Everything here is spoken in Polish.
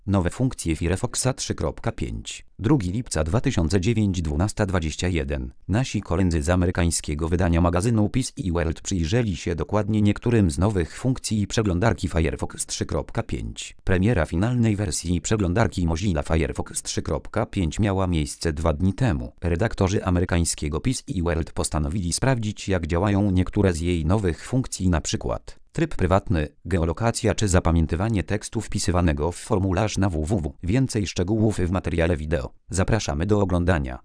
Nowe funkcje Firefoxa 3.5. 2 lipca 2009 12:21. Nasi koledzy z amerykańskiego wydania magazynu PC World przyjrzeli się dokładnie niektórym z nowych funkcji przeglądarki Firefox 3.5. Premiera finalnej wersji przeglądarki Mozilla Firefox 3.5 miała miejsce 2 dni temu. Redaktorzy amerykańskiego PC World postanowili sprawdzić, jak działają niektóre z jej nowych funkcji, np. tryb prywatny, geolokacja czy zapamiętywanie tekstu wpisywanego w formularz na www. Więcej szczegółów w materiale wideo. Zapraszamy do oglądania.